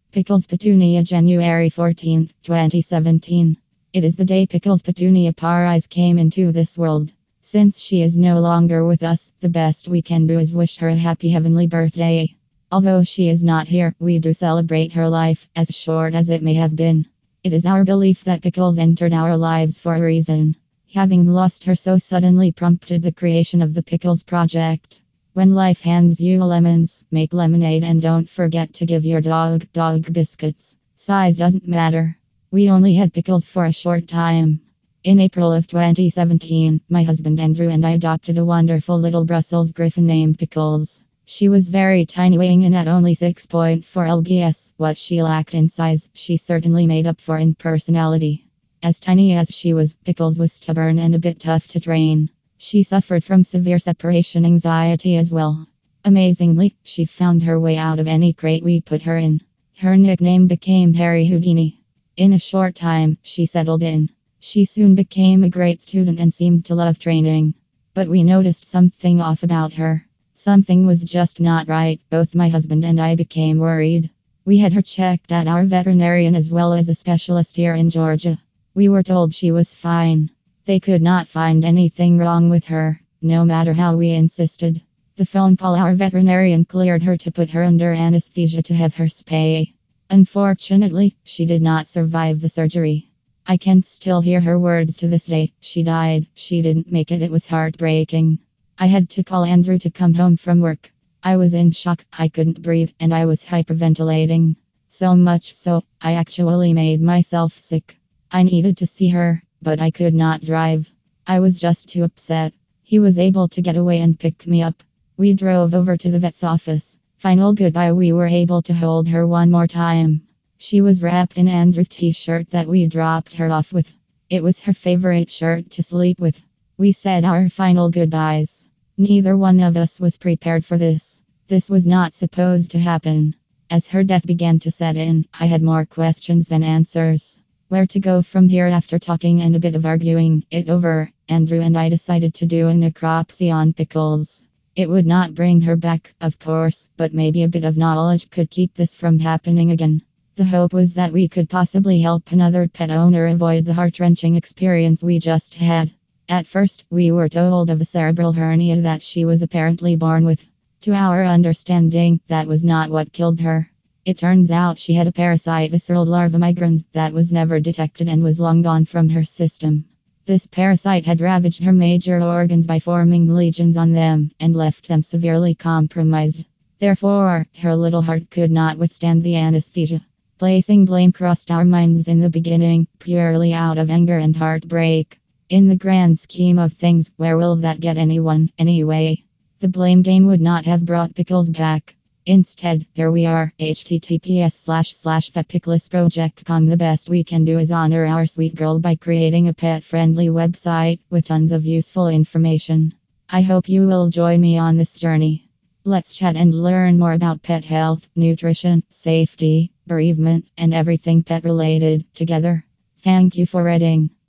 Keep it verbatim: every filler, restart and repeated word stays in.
Pickles Petunia, January fourteenth, twenty seventeen. It is the day Pickles Petunia Parais came into this world. Since she is no longer with us, the best we can do is wish her a happy heavenly birthday. Although she is not here, we do celebrate her life, as short as it may have been. It is our belief that Pickles entered our lives for a reason. Having lost her so suddenly prompted the creation of the Pickles Project. When life hands you lemons, make lemonade and don't forget to give your dog dog biscuits. Size doesn't matter. We only had Pickles for a short time. In April of twenty seventeen, my husband Andrew and I adopted a wonderful little Brussels Griffon named Pickles. She was very tiny, weighing in at only six point four pounds. What she lacked in size, she certainly made up for in personality. As tiny as she was, Pickles was stubborn and a bit tough to train. She suffered from severe separation anxiety as well. Amazingly, she found her way out of any crate we put her in. Her nickname became Harry Houdini. In a short time, she settled in. She soon became a great student and seemed to love training. But we noticed something off about her. Something was just not right. Both my husband and I became worried. We had her checked at our veterinarian as well as a specialist here in Georgia. We were told she was fine. They could not find anything wrong with her, no matter how we insisted. The phone call our veterinarian cleared her to put her under anesthesia to have her spay. Unfortunately, she did not survive the surgery. I can still hear her words to this day. She died. She didn't make it. It was heartbreaking. I had to call Andrew to come home from work. I was in shock. I couldn't breathe and I was hyperventilating. So much so, I actually made myself sick. I needed to see her, but I could not drive. I was just too upset. He was able to get away and pick me up. We drove over to the vet's office. Final goodbye, we were able to hold her one more time. She was wrapped in Andrew's t-shirt that we dropped her off with. It was her favorite shirt to sleep with. We said our final goodbyes. Neither one of us was prepared for this. This was not supposed to happen. As her death began to set in, I had more questions than answers. Where to go from here? After talking and a bit of arguing it over, Andrew and I decided to do a necropsy on Pickles. It would not bring her back, of course, but maybe a bit of knowledge could keep this from happening again. The hope was that we could possibly help another pet owner avoid the heart-wrenching experience we just had. At first, we were told of a cerebral hernia that she was apparently born with. To our understanding, that was not what killed her. It turns out she had a parasite, visceral larva migrans, that was never detected and was long gone from her system. This parasite had ravaged her major organs by forming lesions on them and left them severely compromised. Therefore, her little heart could not withstand the anesthesia. Placing blame crossed our minds in the beginning, purely out of anger and heartbreak. In the grand scheme of things, where will that get anyone, anyway? The blame game would not have brought Pickles back. Instead, here we are, https slash slash vetpicklesproject dot com. The best we can do is honor our sweet girl by creating a pet-friendly website with tons of useful information. I hope you will join me on this journey. Let's chat and learn more about pet health, nutrition, safety, bereavement, and everything pet-related together. Thank you for reading.